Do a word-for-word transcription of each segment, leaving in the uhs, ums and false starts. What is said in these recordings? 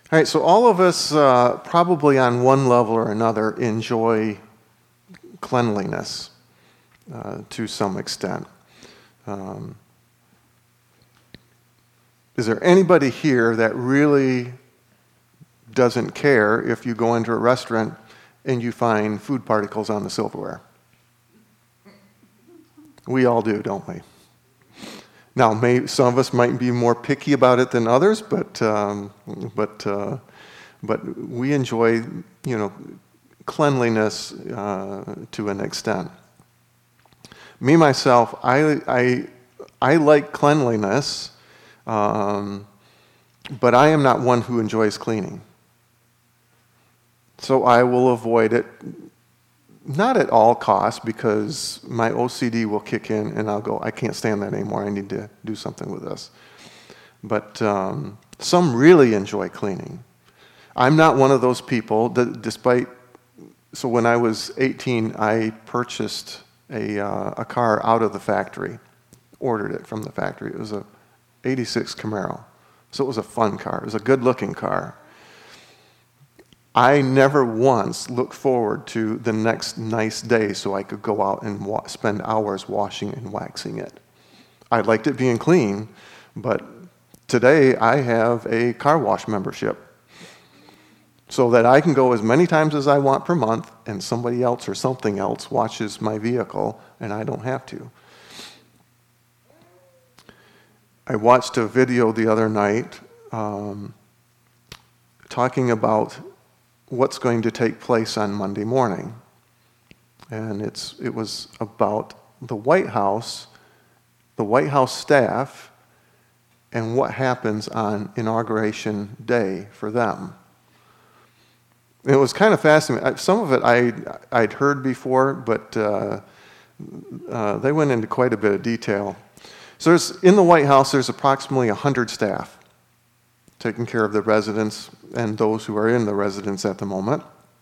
All right, so all of us uh, probably on one level or another enjoy cleanliness uh, to some extent. Um, is there anybody here that really doesn't care if you go into a restaurant and you find food particles on the silverware? We all do, don't we? Now, may, some of us might be more picky about it than others, but um, but uh, but we enjoy, you know, cleanliness uh, to an extent. Me myself, I I I like cleanliness, um, but I am not one who enjoys cleaning. So I will avoid it. Not at all costs, because my O C D will kick in and I'll go, I can't stand that anymore. I need to do something with this. But um, some really enjoy cleaning. I'm not one of those people that, despite, so when I was eighteen, I purchased a, uh, a car out of the factory, ordered it from the factory. It was a eighty-six Camaro. So it was a fun car. It was a good-looking car. I never once looked forward to the next nice day so I could go out and wa- spend hours washing and waxing it. I liked it being clean, but today I have a car wash membership so that I can go as many times as I want per month and somebody else or something else washes my vehicle and I don't have to. I watched a video the other night um, talking about what's going to take place on Monday morning. And it's it was about the White House, the White House staff, and what happens on Inauguration Day for them. It was kind of fascinating. Some of it I, I'd heard before, but uh, uh, they went into quite a bit of detail. So there's, in the White House, there's approximately one hundred staff taking care of the residents and those who are in the residence at the moment.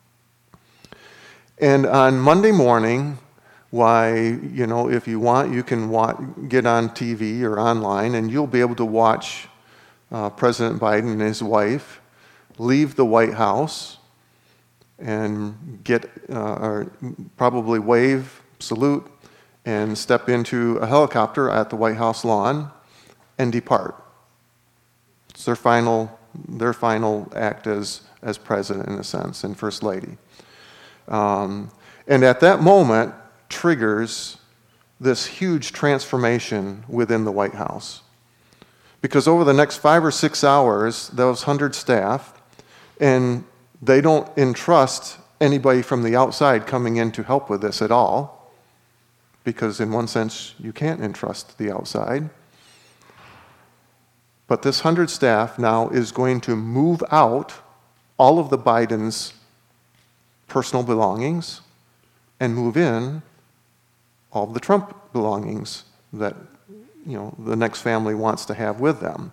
And on Monday morning, why, you know, if you want, you can wa- get on T V or online, and you'll be able to watch uh, President Biden and his wife leave the White House and get, uh, or probably wave, salute, and step into a helicopter at the White House lawn and depart. It's their final, their final act as, as president, in a sense, and first lady. Um, and at that moment triggers this huge transformation within the White House. Because over the next five or six hours, those hundred staff, and they don't entrust anybody from the outside coming in to help with this at all, because in one sense, you can't entrust the outside. But this hundred staff now is going to move out all of the Biden's personal belongings and move in all of the Trump belongings that, you know, the next family wants to have with them.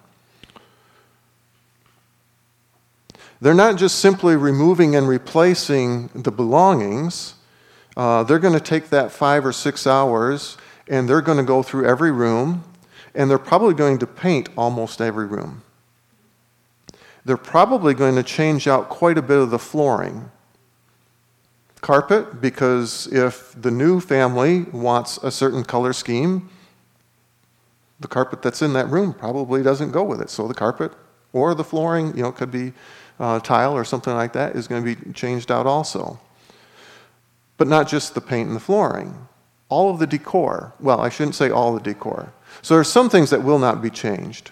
They're not just simply removing and replacing the belongings. Uh, they're going to take that five or six hours and they're going to go through every room. And they're probably going to paint almost every room. They're probably going to change out quite a bit of the flooring. Carpet, because if the new family wants a certain color scheme, the carpet that's in that room probably doesn't go with it. So the carpet or the flooring, you know, could be uh, tile or something like that, is going to be changed out also. But not just the paint and the flooring. All of the decor. Well, I shouldn't say all the decor. So there are some things that will not be changed.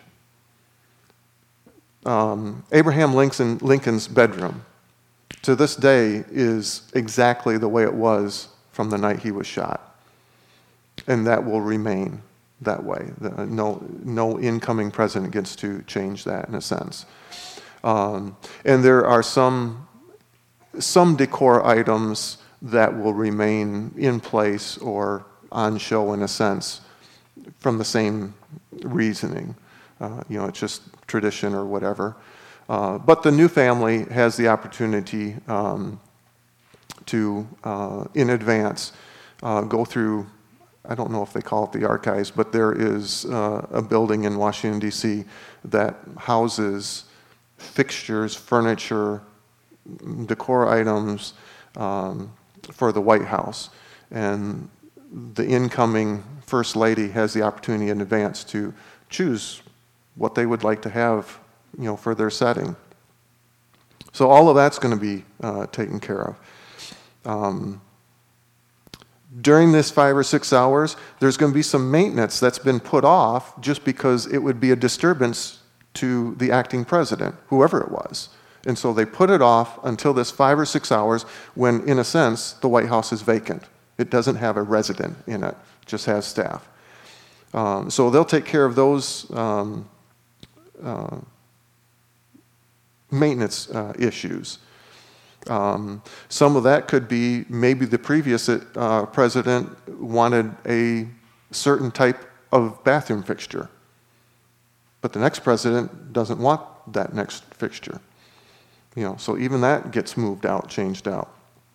Um, Abraham Lincoln, Lincoln's bedroom, to this day, is exactly the way it was from the night he was shot. And that will remain that way. The, no, no incoming president gets to change that, in a sense. Um, and there are some, some decor items that will remain in place or on show, in a sense, from the same reasoning. Uh, you know, it's just tradition or whatever. Uh, but the new family has the opportunity um, to, uh, in advance, uh, go through, I don't know if they call it the archives, but there is uh, a building in Washington, D C that houses fixtures, furniture, decor items um, for the White House. And the incoming First Lady has the opportunity in advance to choose what they would like to have, you know, for their setting. So all of that's going to be uh, taken care of. Um, during this five or six hours, there's going to be some maintenance that's been put off just because it would be a disturbance to the acting president, whoever it was. And so they put it off until this five or six hours when, in a sense, the White House is vacant. It doesn't have a resident in it, it just has staff. Um, so they'll take care of those um, uh, maintenance uh, issues. Um, some of that could be maybe the previous uh, president wanted a certain type of bathroom fixture, but the next president doesn't want that next fixture. You know, so even that gets moved out, changed out.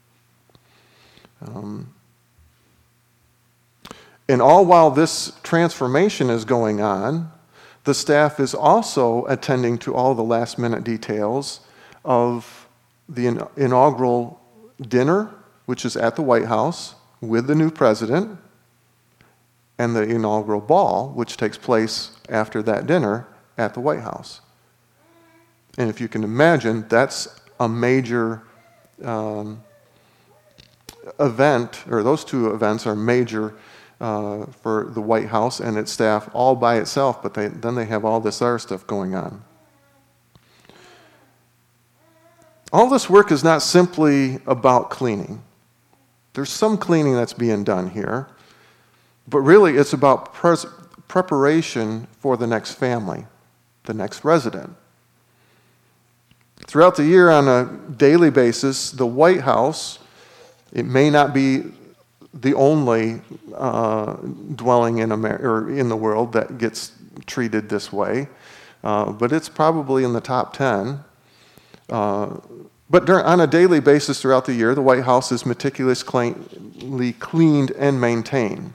Um, and all while this transformation is going on, the staff is also attending to all the last-minute details of the in- inaugural dinner, which is at the White House with the new president, and the inaugural ball, which takes place after that dinner at the White House. And if you can imagine, that's a major um, event, or those two events are major uh, for the White House and its staff all by itself, but they, then they have all this other stuff going on. All this work is not simply about cleaning. There's some cleaning that's being done here, but really it's about pres- preparation for the next family, the next resident. Throughout the year, on a daily basis, the White House, it may not be the only uh, dwelling in Amer- or in the world that gets treated this way, uh, but it's probably in the top ten. Uh, but during, on a daily basis throughout the year, the White House is meticulously cleaned and maintained.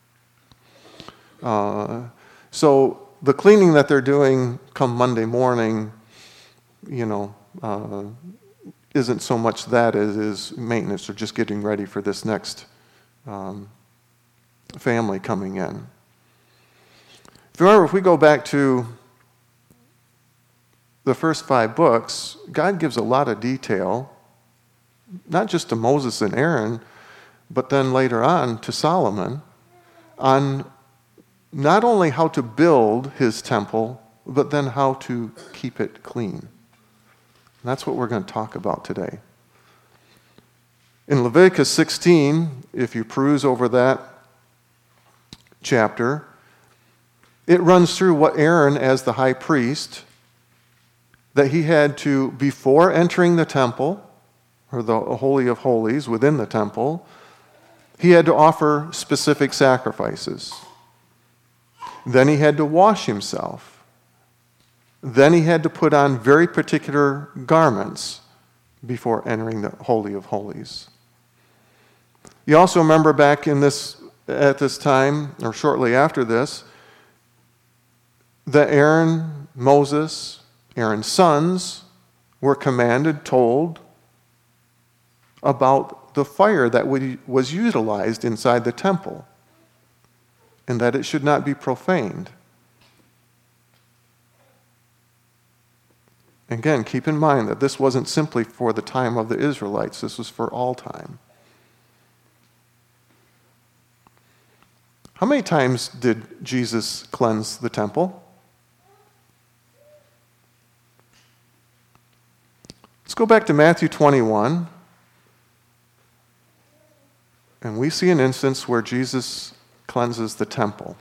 Uh, so the cleaning that they're doing come Monday morning, you know, uh, isn't so much that as is maintenance or just getting ready for this next um, family coming in. If you remember, if we go back to the first five books, God gives a lot of detail, not just to Moses and Aaron, but then later on to Solomon, on not only how to build his temple, but then how to keep it clean. And that's what we're going to talk about today. In Leviticus sixteen, if you peruse over that chapter, it runs through what Aaron, as the high priest, that he had to, before entering the temple, or the Holy of Holies within the temple, he had to offer specific sacrifices. Then he had to wash himself. Then he had to put on very particular garments before entering the Holy of Holies. You also remember back in this, at this time, or shortly after this, that Aaron, Moses, Aaron's sons were commanded, told about the fire that was utilized inside the temple, and that it should not be profaned. Again, keep in mind that this wasn't simply for the time of the Israelites, this was for all time. How many times did Jesus cleanse the temple? Let's go back to Matthew twenty-one, and we see an instance where Jesus cleanses the temple.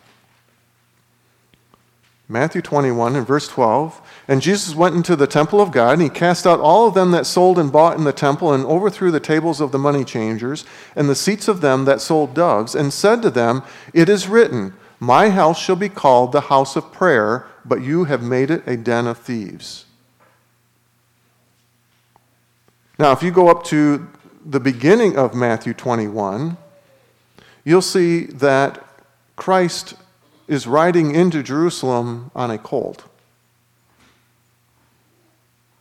Matthew twenty-one and verse twelve, and Jesus went into the temple of God, and he cast out all of them that sold and bought in the temple, and overthrew the tables of the money changers, and the seats of them that sold doves, and said to them, it is written, my house shall be called the house of prayer, but you have made it a den of thieves. Now, if you go up to the beginning of Matthew twenty-one, you'll see that Christ is riding into Jerusalem on a colt.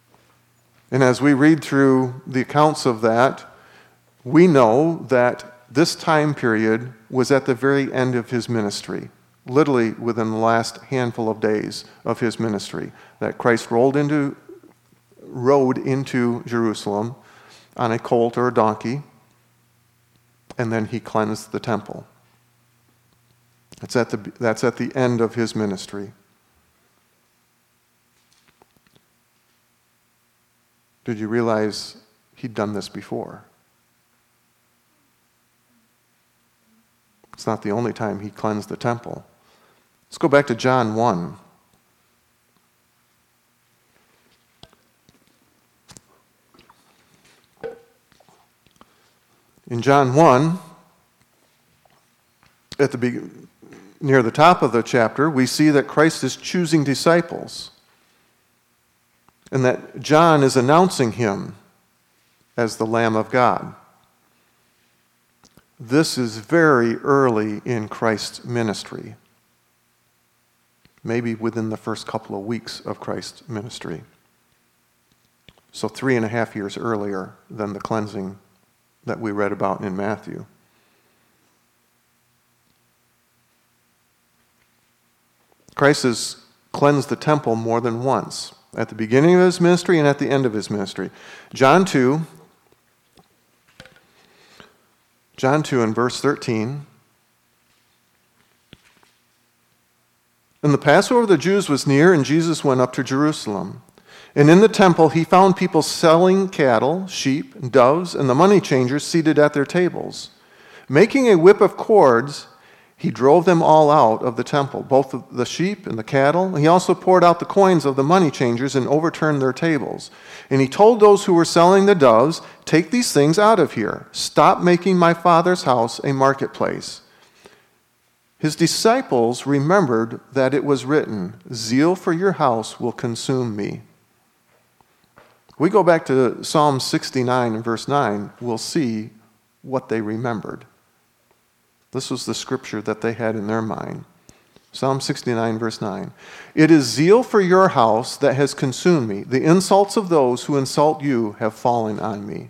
And as we read through the accounts of that, we know that this time period was at the very end of his ministry, literally within the last handful of days of his ministry, that Christ rolled into, rode into Jerusalem on a colt or a donkey, and then he cleansed the temple. That's at the, that's at the end of his ministry. Did you realize he'd done this before? It's not the only time he cleansed the temple. Let's go back to John one. In John one, at the be- near the top of the chapter, we see that Christ is choosing disciples, and that John is announcing him as the Lamb of God. This is very early in Christ's ministry, maybe within the first couple of weeks of Christ's ministry. So three and a half years earlier than the cleansing that we read about in Matthew. Christ has cleansed the temple more than once, at the beginning of his ministry and at the end of his ministry. John two, John two and verse thirteen. And the Passover of the Jews was near, and Jesus went up to Jerusalem. And in the temple he found people selling cattle, sheep, and doves, and the money changers seated at their tables. Making a whip of cords, he drove them all out of the temple, both the sheep and the cattle. He also poured out the coins of the money changers and overturned their tables. And he told those who were selling the doves, "Take these things out of here. Stop making my Father's house a marketplace." His disciples remembered that it was written, "Zeal for your house will consume me." We go back to Psalm sixty-nine and verse nine, we'll see what they remembered. This was the scripture that they had in their mind. Psalm sixty-nine, verse nine. "It is zeal for your house that has consumed me. The insults of those who insult you have fallen on me."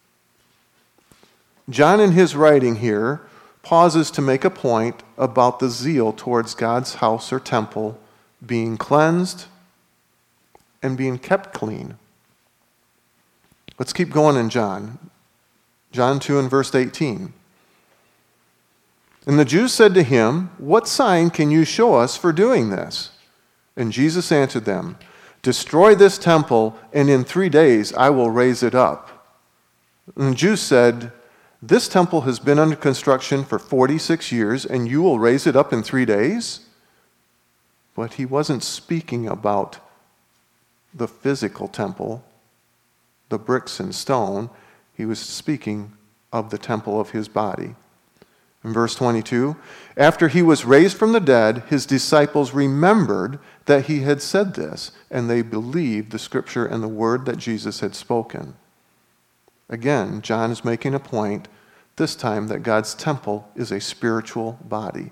John, in his writing here, pauses to make a point about the zeal towards God's house or temple being cleansed and being kept clean. Let's keep going in John. John two and verse eighteen. "And the Jews said to him, 'What sign can you show us for doing this?' And Jesus answered them, 'Destroy this temple, and in three days I will raise it up.' And the Jews said, 'This temple has been under construction for forty-six years, and you will raise it up in three days?' But he wasn't speaking about the physical temple, the bricks and stone. He was speaking of the temple of his body. In verse twenty-two, "After he was raised from the dead, his disciples remembered that he had said this, and they believed the scripture and the word that Jesus had spoken." Again, John is making a point, this time, that God's temple is a spiritual body.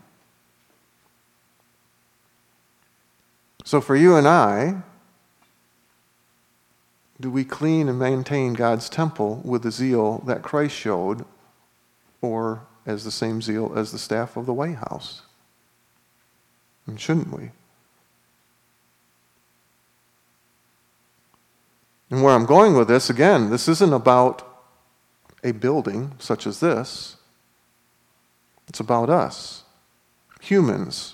So for you and I, do we clean and maintain God's temple with the zeal that Christ showed, or as the same zeal as the staff of the White House? And shouldn't we? And where I'm going with this, again, this isn't about a building such as this. It's about us, humans.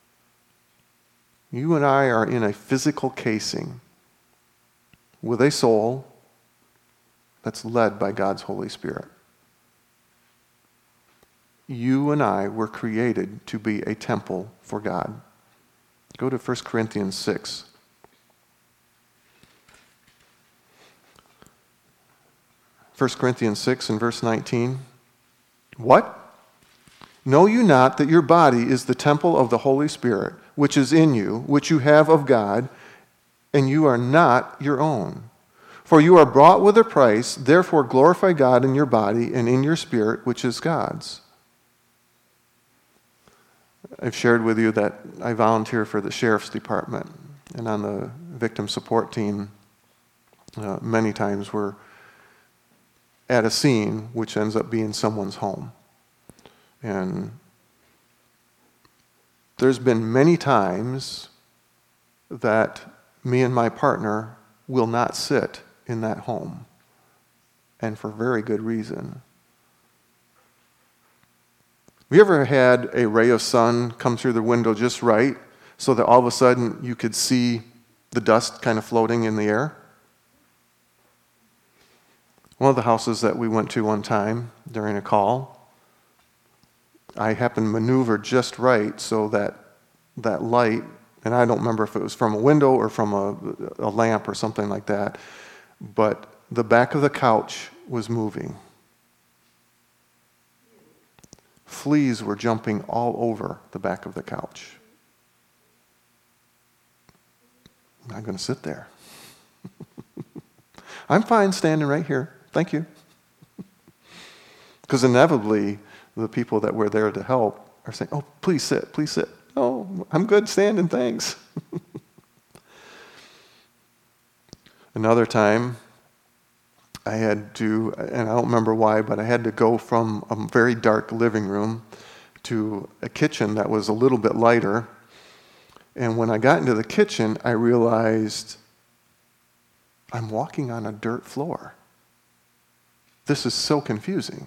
You and I are in a physical casing with a soul that's led by God's Holy Spirit. You and I were created to be a temple for God. Go to First Corinthians six. First Corinthians six and verse nineteen. "What? Know you not that your body is the temple of the Holy Spirit, which is in you, which you have of God, and you are not your own? For you are bought with a price, therefore glorify God in your body and in your spirit, which is God's." I've shared with you that I volunteer for the Sheriff's Department, and on the victim support team, Uh, many times we're at a scene which ends up being someone's home. And there's been many times that me and my partner will not sit in that home, and for very good reason. Have you ever had a ray of sun come through the window just right so that all of a sudden you could see the dust kind of floating in the air? One of the houses that we went to one time during a call, I happened to maneuver just right so that that light, and I don't remember if it was from a window or from a, a lamp or something like that, but the back of the couch was moving. Fleas were jumping all over the back of the couch. I'm not going to sit there. I'm fine standing right here. Thank you. Because inevitably, the people that were there to help are saying, oh, please sit, please sit. Oh, I'm good standing, thanks. Another time, I had to, and I don't remember why, but I had to go from a very dark living room to a kitchen that was a little bit lighter. And when I got into the kitchen, I realized I'm walking on a dirt floor. This is so confusing.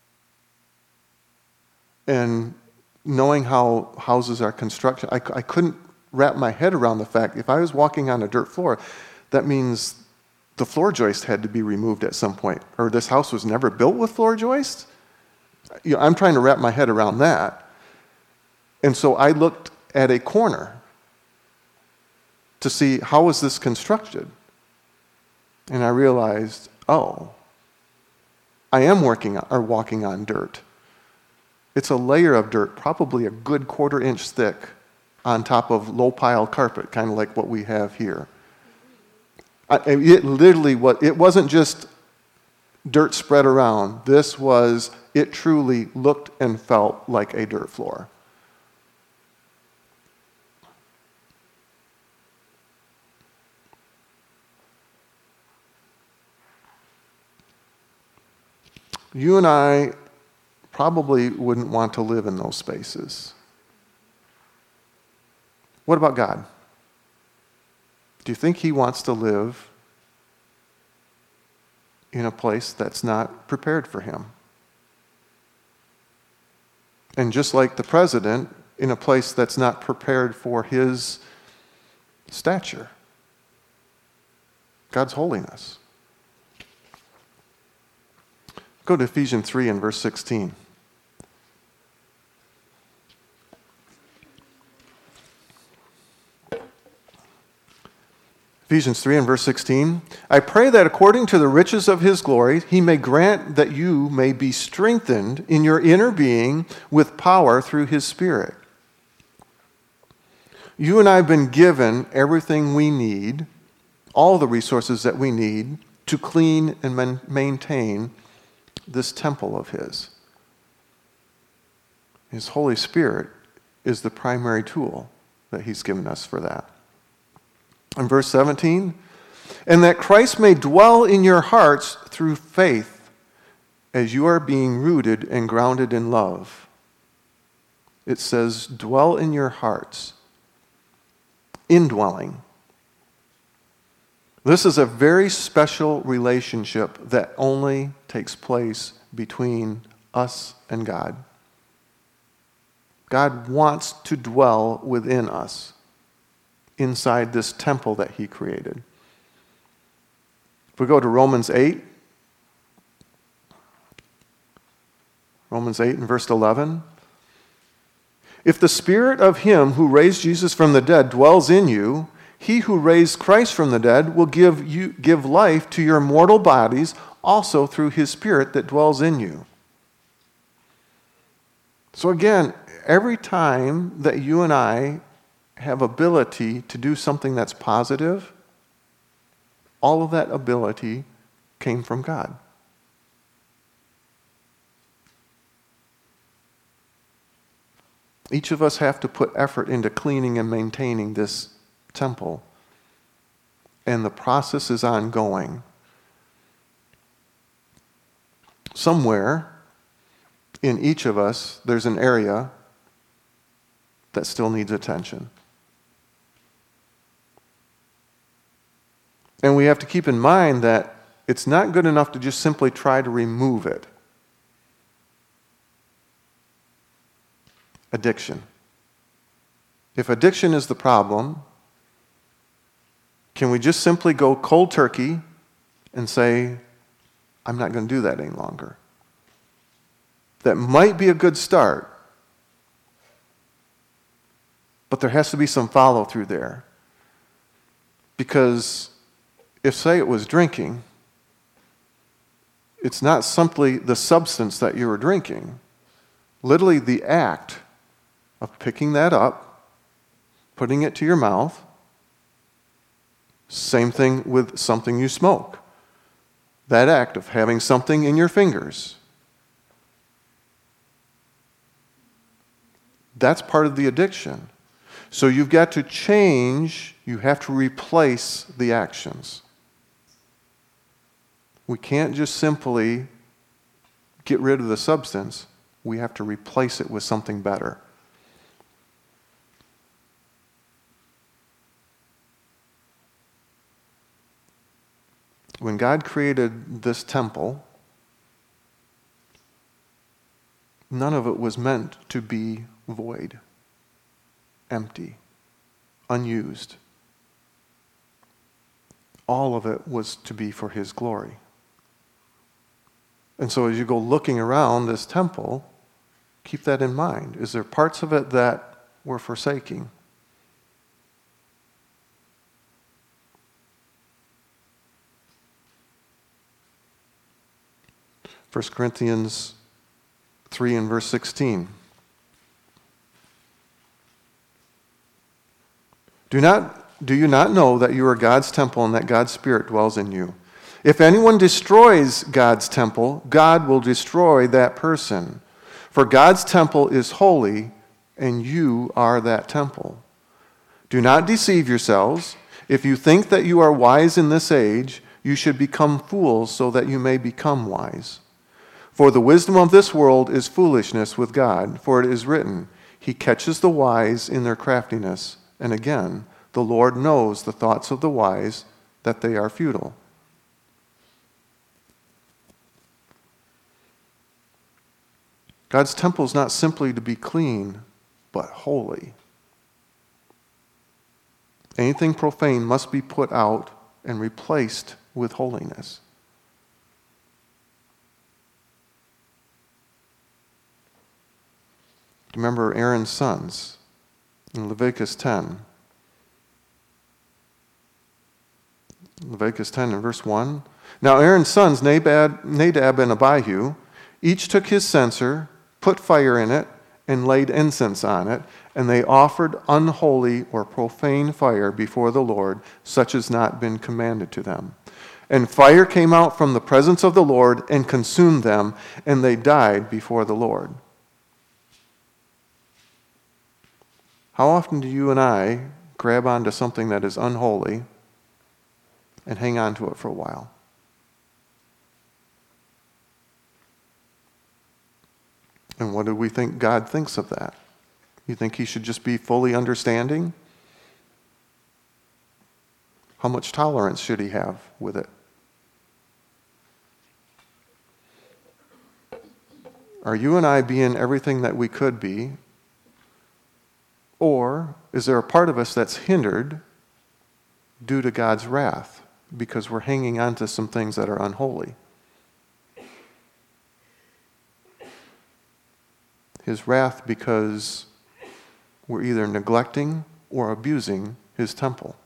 And knowing how houses are constructed, I, I couldn't wrap my head around the fact if I was walking on a dirt floor, that means the floor joist had to be removed at some point, or this house was never built with floor joists. You know, I'm trying to wrap my head around that. And so I looked at a corner to see how was this constructed. And I realized, oh, I am working or walking on dirt. It's a layer of dirt, probably a good quarter inch thick, on top of low pile carpet, kind of like what we have here. I, it literally was, it wasn't just dirt spread around. This was, it truly looked and felt like a dirt floor. You and I probably wouldn't want to live in those spaces. What about God? Do you think he wants to live in a place that's not prepared for him? And just like the president, in a place that's not prepared for his stature. God's holiness. Go to Ephesians three and verse sixteen. Ephesians three and verse sixteen. I pray that according to the riches of his glory, he may grant that you may be strengthened in your inner being with power through his Spirit. You and I have been given everything we need, all the resources that we need to clean and man- maintain this temple of his. His Holy Spirit is the primary tool that he's given us for that. In verse seventeen, and that Christ may dwell in your hearts through faith as you are being rooted and grounded in love. It says, dwell in your hearts. Indwelling. This is a very special relationship that only takes place between us and God. God wants to dwell within us, inside this temple that he created. If we go to Romans eight, Romans eight and verse eleven, if the Spirit of him who raised Jesus from the dead dwells in you, he who raised Christ from the dead will give you give life to your mortal bodies also through his Spirit that dwells in you. So again, every time that you and I have ability to do something that's positive, all of that ability came from God. Each of us have to put effort into cleaning and maintaining this temple. and the process is ongoing. Somewhere in each of us, there's an area that still needs attention. And we have to keep in mind that it's not good enough to just simply try to remove it. Addiction. If addiction is the problem, can we just simply go cold turkey and say, I'm not going to do that any longer? That might be a good start, but there has to be some follow through there. Because if, say, it was drinking, it's not simply the substance that you were drinking. Literally the act of picking that up, putting it to your mouth. Same thing with something you smoke. That act of having something in your fingers. That's part of the addiction. So you've got to change, you have to replace the actions. We can't just simply get rid of the substance. We have to replace it with something better. When God created this temple, none of it was meant to be void, empty, unused. All of it was to be for His glory. And so as you go looking around this temple, keep that in mind. Is there parts of it that we're forsaking? First Corinthians three and verse sixteen. Do not, do you not know that you are God's temple and that God's Spirit dwells in you? If anyone destroys God's temple, God will destroy that person. For God's temple is holy, and you are that temple. Do not deceive yourselves. If you think that you are wise in this age, you should become fools so that you may become wise. For the wisdom of this world is foolishness with God, for it is written, He catches the wise in their craftiness. And again, the Lord knows the thoughts of the wise, that they are futile. God's temple is not simply to be clean, but holy. Anything profane must be put out and replaced with holiness. Remember Aaron's sons in Leviticus ten. Leviticus ten and verse one. Now Aaron's sons, Nadab, Nadab and Abihu, each took his censer, put fire in it, and laid incense on it, and they offered unholy or profane fire before the Lord, such as not been commanded to them. And fire came out from the presence of the Lord and consumed them, and they died before the Lord. How often do you and I grab onto something that is unholy and hang on to it for a while? And what do we think God thinks of that? You think He should just be fully understanding? How much tolerance should He have with it? Are you and I being everything that we could be? Or is there a part of us that's hindered due to God's wrath because we're hanging on to some things that are unholy? His wrath because we're either neglecting or abusing His temple.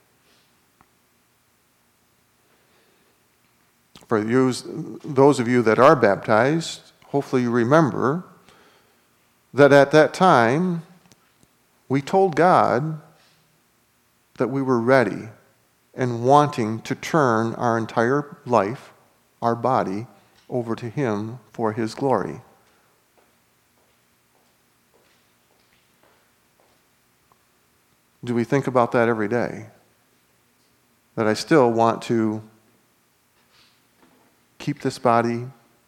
For you, those of you that are baptized, hopefully you remember that at that time, we told God that we were ready and wanting to turn our entire life, our body, over to Him for His glory. Do we think about that every day? that I still want to keep this body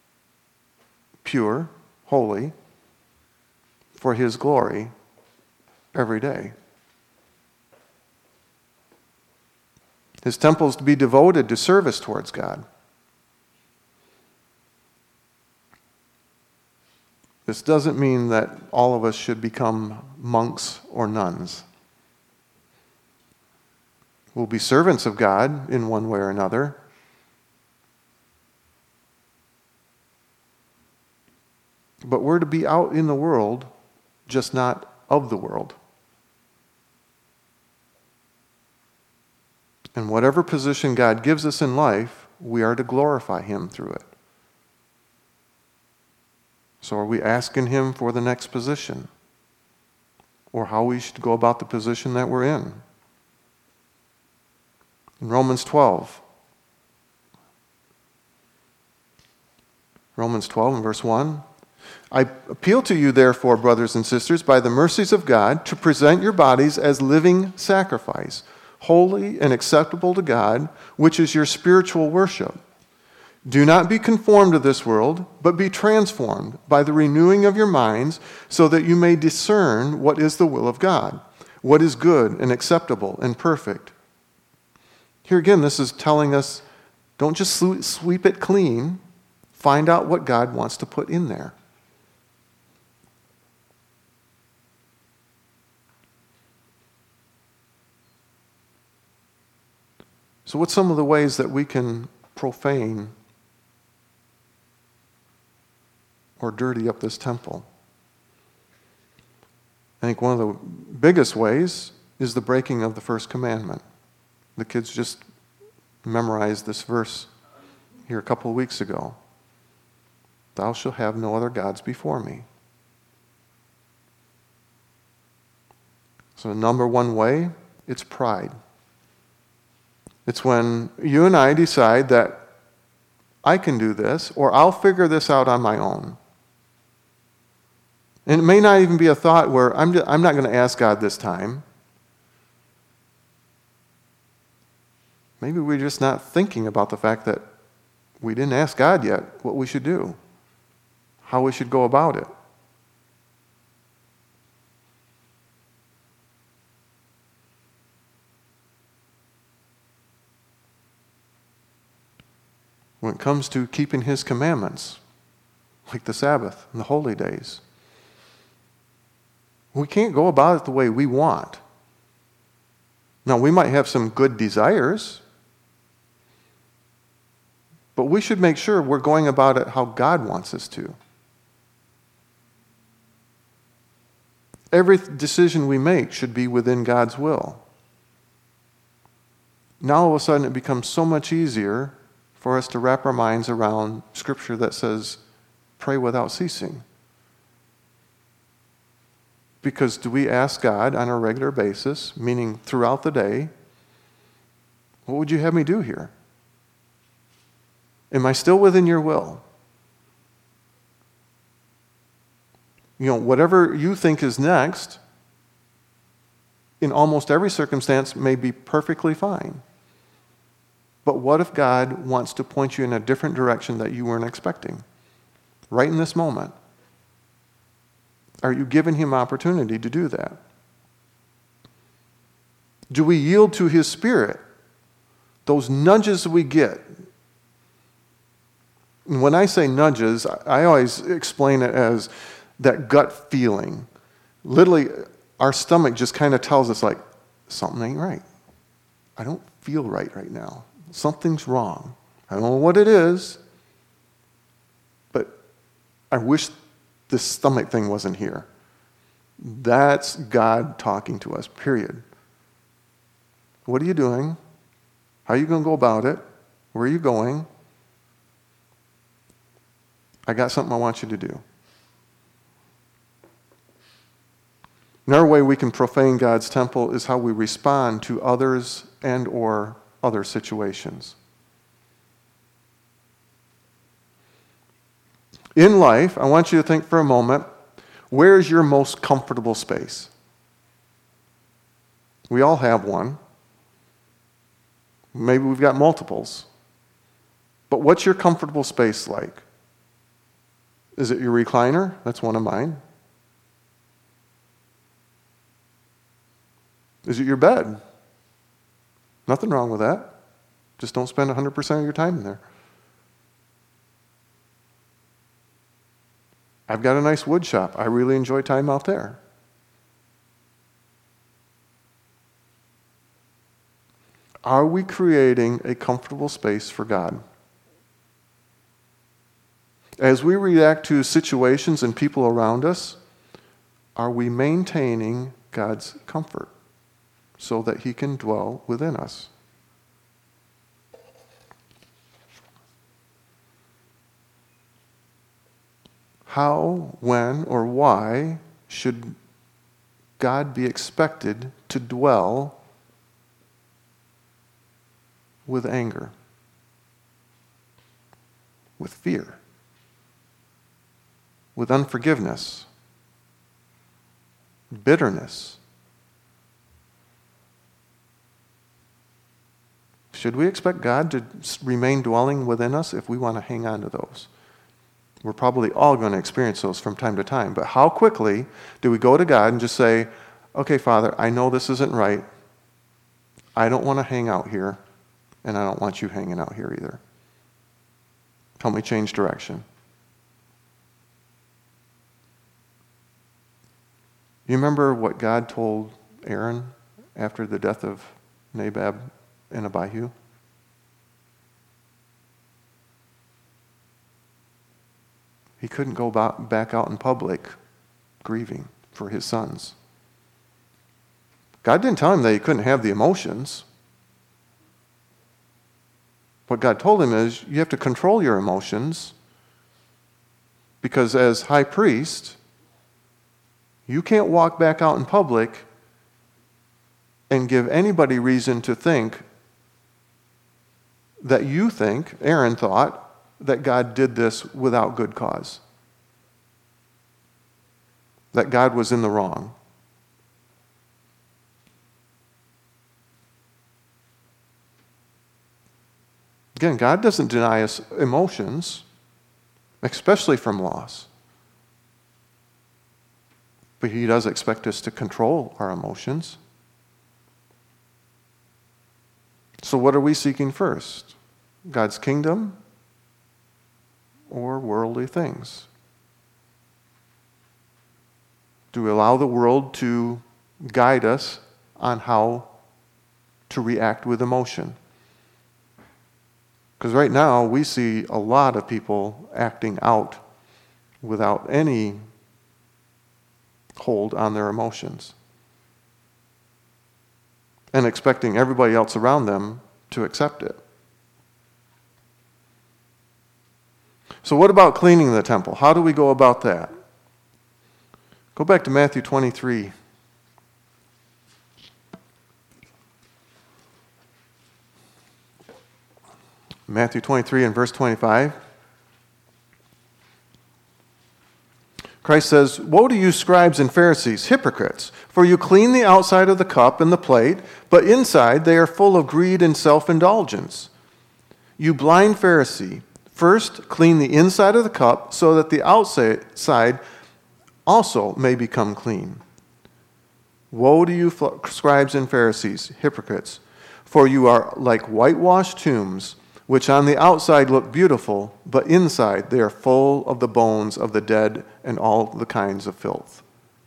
pure, holy, for His glory every day. His temple is to be devoted to service towards God. This doesn't mean that all of us should become monks or nuns. We'll be servants of God in one way or another. But we're to be out in the world, just not of the world. And whatever position God gives us in life, we are to glorify Him through it. So are we asking Him for the next position? Or how we should go about the position that we're in? In Romans twelve, Romans twelve and verse one, I appeal to you, therefore, brothers and sisters, by the mercies of God, to present your bodies as living sacrifice, holy and acceptable to God, which is your spiritual worship. Do not be conformed to this world, but be transformed by the renewing of your minds, so that you may discern what is the will of God, what is good and acceptable and perfect. Here again, this is telling us, don't just sweep it clean. Find out what God wants to put in there. So what's some of the ways that we can profane or dirty up this temple? I think one of the biggest ways is the breaking of the first commandment. The kids just memorized this verse here a couple of weeks ago. Thou shalt have no other gods before me. So the number one way, it's pride. It's when you and I decide that I can do this, or I'll figure this out on my own. And it may not even be a thought where I'm, just, I'm not going to ask God this time. Maybe we're just not thinking about the fact that we didn't ask God yet what we should do, how we should go about it. When it comes to keeping His commandments, like the Sabbath and the holy days, we can't go about it the way we want. Now, we might have some good desires, but we should make sure we're going about it how God wants us to. Every decision we make should be within God's will. Now, all of a sudden, it becomes so much easier for us to wrap our minds around Scripture that says, pray without ceasing. Because do we ask God on a regular basis, meaning throughout the day, what would you have me do here? Am I still within your will? You know, whatever you think is next, in almost every circumstance, may be perfectly fine. But what if God wants to point you in a different direction that you weren't expecting? Right in this moment. Are you giving Him opportunity to do that? Do we yield to His Spirit? Those nudges we get. And when I say nudges, I always explain it as that gut feeling. Literally, our stomach just kind of tells us, like, something ain't right. I don't feel right right now. Something's wrong. I don't know what it is, but I wish this stomach thing wasn't here. That's God talking to us, period. What are you doing? How are you going to go about it? Where are you going? I got something I want you to do. Another way we can profane God's temple is how we respond to others and or other situations. In life, I want you to think for a moment, where is your most comfortable space? We all have one. Maybe we've got multiples. But what's your comfortable space like? Is it your recliner? That's one of mine. Is it your bed? Nothing wrong with that. Just don't spend one hundred percent of your time in there. I've got a nice wood shop. I really enjoy time out there. Are we creating a comfortable space for God? As we react to situations and people around us, are we maintaining God's comfort so that He can dwell within us? How, when, or why should God be expected to dwell with anger, with fear, with unforgiveness, bitterness? Should we expect God to remain dwelling within us if we want to hang on to those? We're probably all going to experience those from time to time. But how quickly do we go to God and just say, okay, Father, I know this isn't right. I don't want to hang out here, and I don't want you hanging out here either. Help me change direction. You remember what God told Aaron after the death of Nadab and Abihu? He couldn't go back out in public grieving for his sons. God didn't tell him that he couldn't have the emotions. What God told him is, you have to control your emotions, because as high priest, you can't walk back out in public and give anybody reason to think that you think, Aaron thought, that God did this without good cause. That God was in the wrong. Again, God doesn't deny us emotions, especially from loss. But He does expect us to control our emotions. So what are we seeking first? God's kingdom or worldly things? Do we allow the world to guide us on how to react with emotion? Because right now we see a lot of people acting out without any hold on their emotions and expecting everybody else around them to accept it. So what about cleaning the temple? How do we go about that? Go back to Matthew twenty-three. Matthew twenty-three and verse twenty-five. Christ says, "Woe to you, scribes and Pharisees, hypocrites, for you clean the outside of the cup and the plate, but inside they are full of greed and self-indulgence. You blind Pharisee, first clean the inside of the cup so that the outside also may become clean. Woe to you, scribes and Pharisees, hypocrites, for you are like whitewashed tombs, which on the outside look beautiful, but inside they are full of the bones of the dead and all the kinds of filth."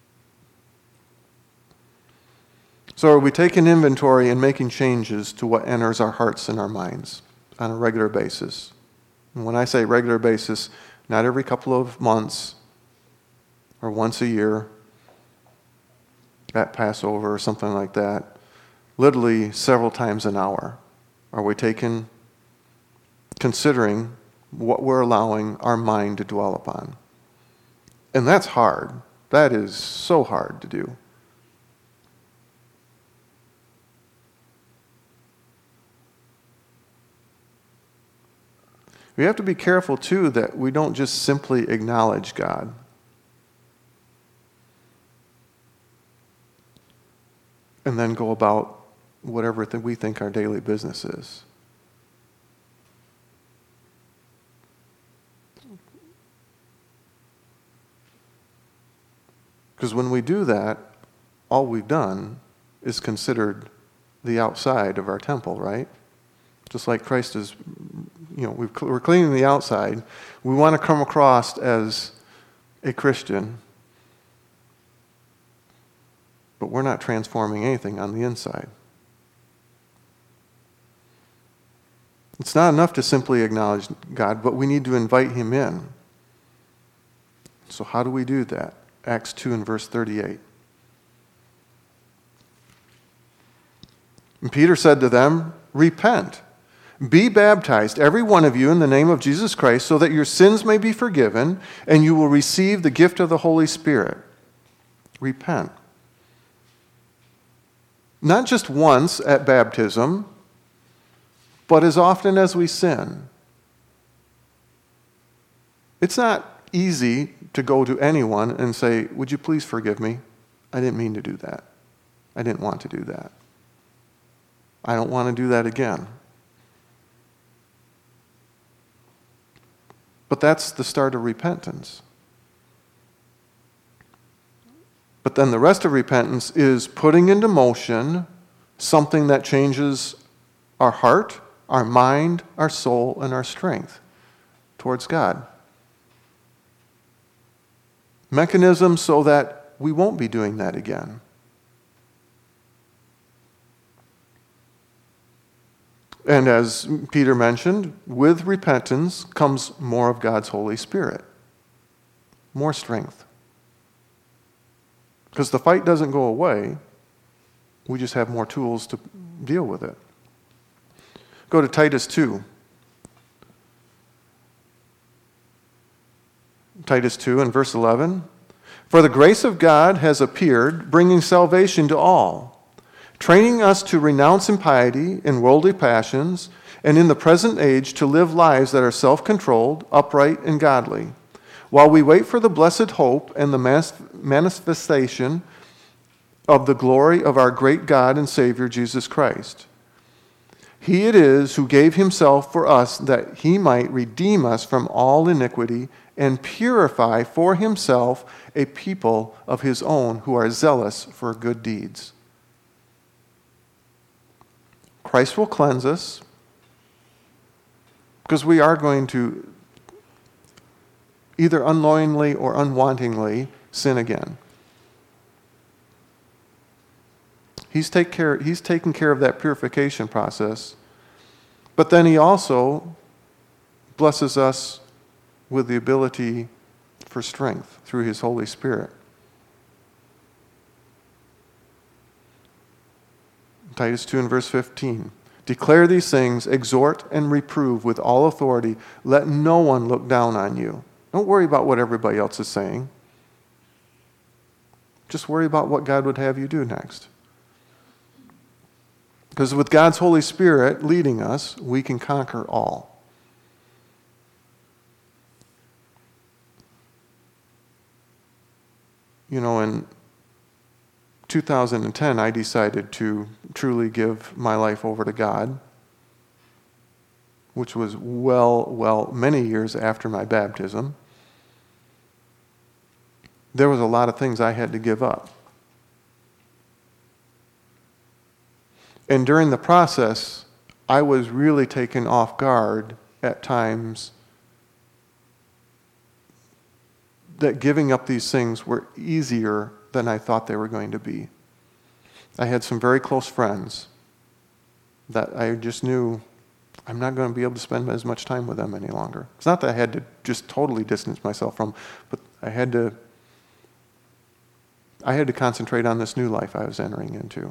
So are we taking inventory and making changes to what enters our hearts and our minds on a regular basis? And when I say regular basis, not every couple of months or once a year at Passover or something like that. Literally several times an hour. Are we taking, considering what we're allowing our mind to dwell upon? And that's hard. That is so hard to do. We have to be careful, too, that we don't just simply acknowledge God. And then go about whatever th- we think our daily business is. Because when we do that, all we've done is considered the outside of our temple, right? Just like Christ is, you know, we've, we're cleaning the outside. We want to come across as a Christian, but we're not transforming anything on the inside. It's not enough to simply acknowledge God, but we need to invite him in. So how do we do that? Acts two and verse thirty-eight. And Peter said to them, "Repent, be baptized, every one of you, in the name of Jesus Christ, so that your sins may be forgiven, and you will receive the gift of the Holy Spirit." Repent. Not just once at baptism, but as often as we sin. It's not easy to go to anyone and say, "Would you please forgive me? I didn't mean to do that. I didn't want to do that. I don't want to do that again." But that's the start of repentance. But then the rest of repentance is putting into motion something that changes our heart, our mind, our soul, and our strength towards God. Mechanisms so that we won't be doing that again. And as Peter mentioned, with repentance comes more of God's Holy Spirit, more strength. Because the fight doesn't go away, we just have more tools to deal with it. Go to Titus two. Titus two and verse eleven. "For the grace of God has appeared, bringing salvation to all, training us to renounce impiety and worldly passions, and in the present age to live lives that are self-controlled, upright, and godly, while we wait for the blessed hope and the manifestation of the glory of our great God and Savior, Jesus Christ. He it is who gave himself for us that he might redeem us from all iniquity and purify for himself a people of his own who are zealous for good deeds." Christ will cleanse us because we are going to either unknowingly or unwantingly sin again. He's, take care, he's taken care of that purification process, but then he also blesses us with the ability for strength through his Holy Spirit. Titus two and verse fifteen. "Declare these things, exhort and reprove with all authority. Let no one look down on you." Don't worry about what everybody else is saying. Just worry about what God would have you do next. Because with God's Holy Spirit leading us, we can conquer all. You know, in two thousand ten, I decided to truly give my life over to God, which was well, well, many years after my baptism. There was a lot of things I had to give up. And during the process, I was really taken off guard at times that giving up these things were easier than I thought they were going to be. I had some very close friends that I just knew I'm not going to be able to spend as much time with them any longer. It's not that I had to just totally distance myself from, but I had to I had to concentrate on this new life I was entering into.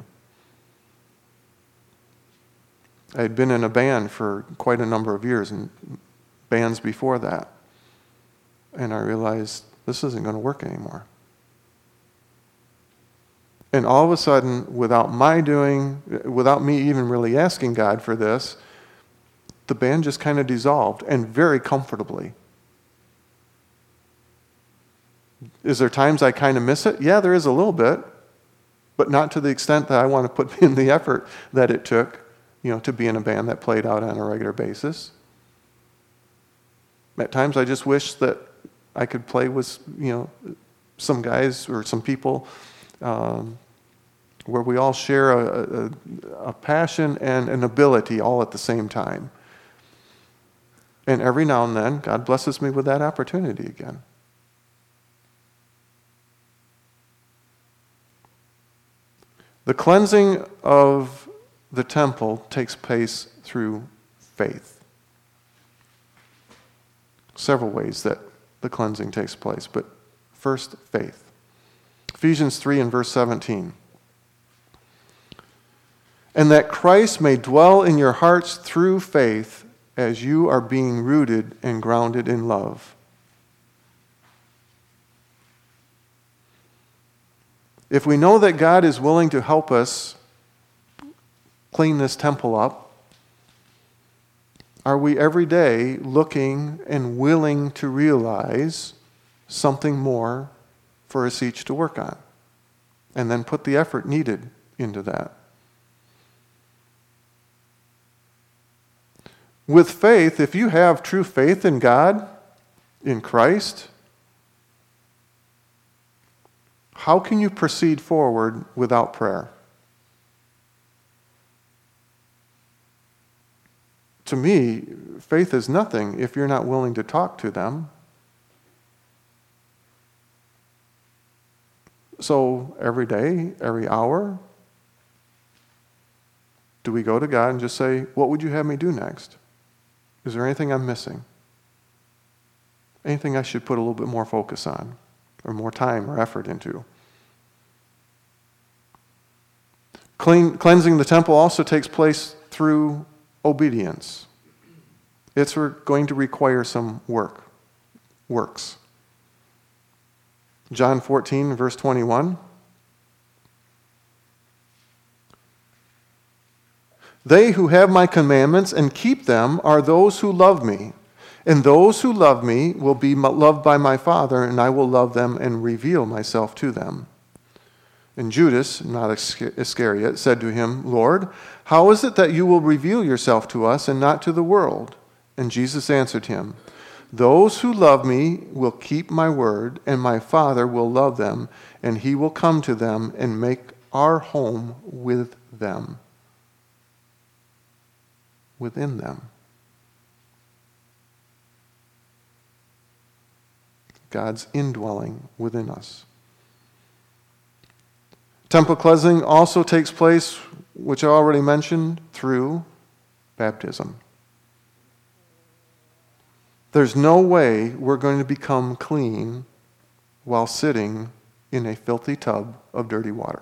I had been in a band for quite a number of years, and bands before that. And I realized this isn't going to work anymore. And all of a sudden, without my doing, without me even really asking God for this, the band just kind of dissolved, and very comfortably. Is there times I kind of miss it? Yeah, there is a little bit. but not to the extent that I want to put in the effort that it took, you know, to be in a band that played out on a regular basis. At times I just wish that I could play with, you know, some guys or some people um, where we all share a, a, a passion and an ability all at the same time. And every now and then, God blesses me with that opportunity again. The cleansing of the temple takes place through faith. Several ways that the cleansing takes place, but first, faith. Ephesians three and verse seventeen. And that Christ may dwell in your hearts through faith, as you are being rooted and grounded in love. If we know that God is willing to help us clean this temple up, are we every day looking and willing to realize something more for us each to work on? And then put the effort needed into that. With faith, if you have true faith in God, in Christ, how can you proceed forward without prayer? To me, faith is nothing if you're not willing to talk to them. So every day, every hour, do we go to God and just say, what would you have me do next? Is there anything I'm missing? Anything I should put a little bit more focus on, or more time or effort into? Clean, cleansing the temple also takes place through obedience. It's going to require some work, works. John fourteen, verse twenty-one. They who have my commandments and keep them are those who love me. And those who love me will be loved by my Father, and I will love them and reveal myself to them. And Judas, not Iscariot, said to him, Lord, how is it that you will reveal yourself to us and not to the world? And Jesus answered him, those who love me will keep my word, and my Father will love them, and he will come to them and make our home with them. Within them. God's indwelling within us. Temple cleansing also takes place, which I already mentioned, through baptism. There's no way we're going to become clean while sitting in a filthy tub of dirty water.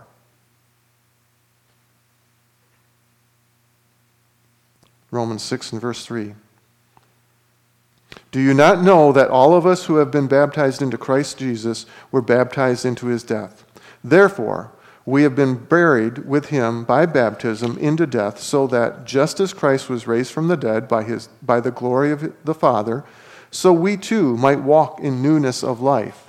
Romans six and verse three. Do you not know that all of us who have been baptized into Christ Jesus were baptized into his death? Therefore, we have been buried with him by baptism into death, so that just as Christ was raised from the dead by his by the glory of the Father, so we too might walk in newness of life.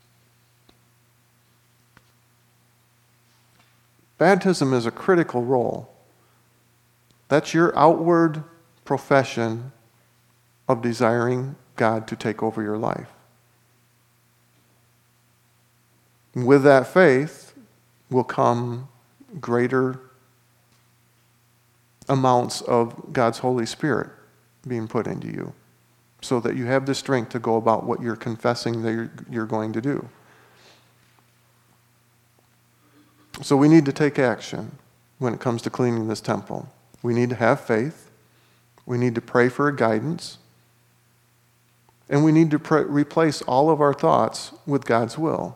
Baptism is a critical role. That's your outward profession of desiring God to take over your life. And with that faith will come greater amounts of God's Holy Spirit being put into you, so that you have the strength to go about what you're confessing that you're, you're going to do. So we need to take action when it comes to cleaning this temple. We need to have faith. We need to pray for guidance. And we need to pray, replace all of our thoughts with God's will.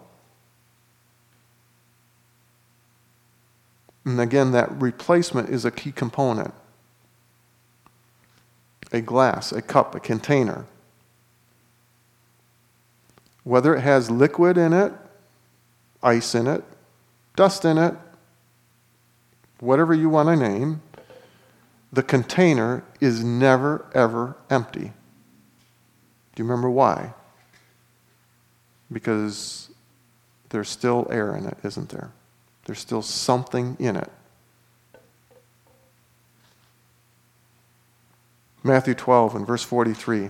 And again, that replacement is a key component. A glass, a cup, a container. Whether it has liquid in it, ice in it, dust in it, whatever you want to name, the container is never, ever empty. Do you remember why? Because there's still air in it, isn't there? There's still something in it. Matthew twelve and verse forty-three.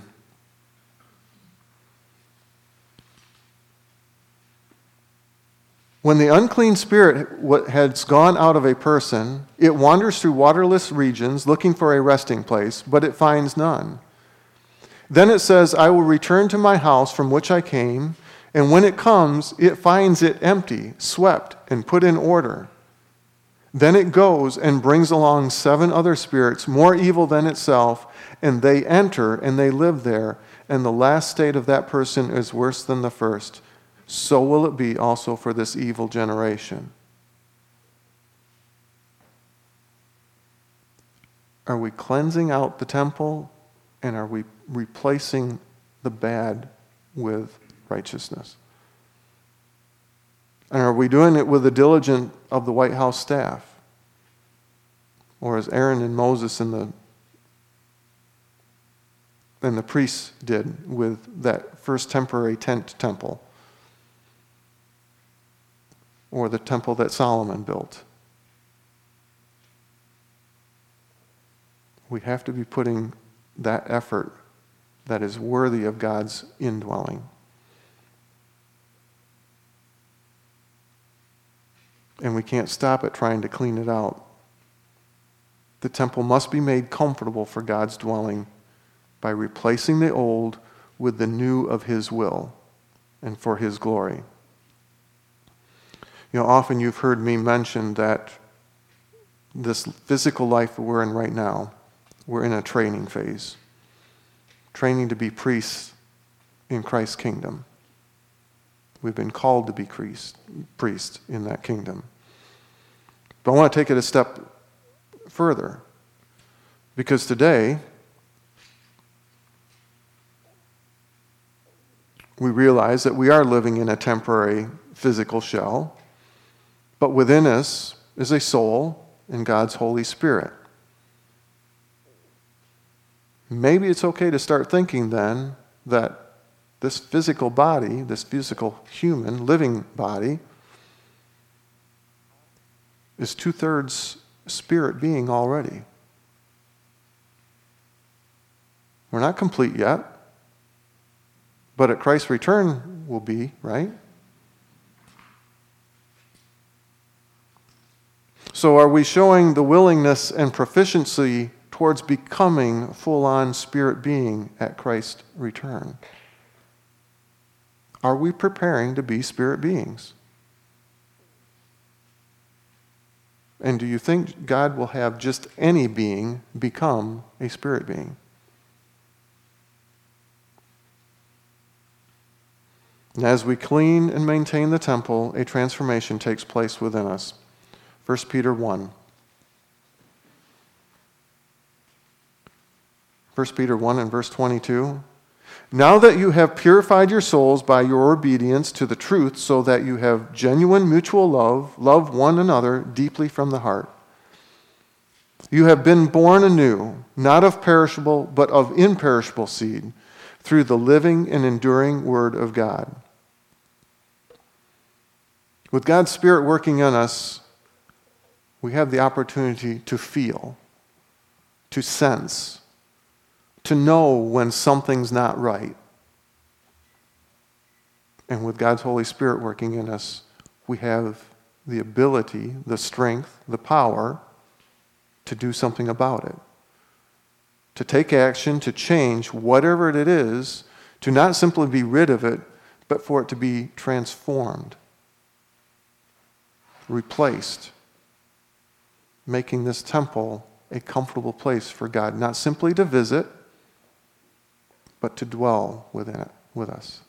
When the unclean spirit has gone out of a person, it wanders through waterless regions looking for a resting place, but it finds none. Then it says, I will return to my house from which I came, and when it comes, it finds it empty, swept, and put in order. Then it goes and brings along seven other spirits more evil than itself, and they enter and they live there, and the last state of that person is worse than the first. So will it be also for this evil generation. Are we cleansing out the temple, and are we replacing the bad with righteousness? And are we doing it with the diligence of the White House staff? Or as Aaron and Moses and the and the priests did with that first temporary tent temple? Or the temple that Solomon built? We have to be putting that effort that is worthy of God's indwelling. And we can't stop at trying to clean it out. The temple must be made comfortable for God's dwelling by replacing the old with the new of His will and for His glory. You know, often you've heard me mention that this physical life we're in right now, we're in a training phase. Training to be priests in Christ's kingdom. We've been called to be priest, priests in that kingdom. But I want to take it a step further. Because today, we realize that we are living in a temporary physical shell, but within us is a soul and God's Holy Spirit. Maybe it's okay to start thinking then that this physical body, this physical human living body, is two-thirds spirit being already. We're not complete yet, but at Christ's return we'll be, right? So are we showing the willingness and proficiency towards becoming full-on spirit being at Christ's return? Are we preparing to be spirit beings? And do you think God will have just any being become a spirit being? And as we clean and maintain the temple, a transformation takes place within us. First Peter one. First Peter one and verse twenty-two. Now that you have purified your souls by your obedience to the truth, so that you have genuine mutual love, love one another deeply from the heart. You have been born anew, not of perishable, but of imperishable seed, through the living and enduring Word of God. With God's Spirit working in us, we have the opportunity to feel, to sense, to know when something's not right. And with God's Holy Spirit working in us, we have the ability, the strength, the power to do something about it. To take action, to change whatever it is, to not simply be rid of it, but for it to be transformed, replaced, making this temple a comfortable place for God, not simply to visit, but to dwell within it with us.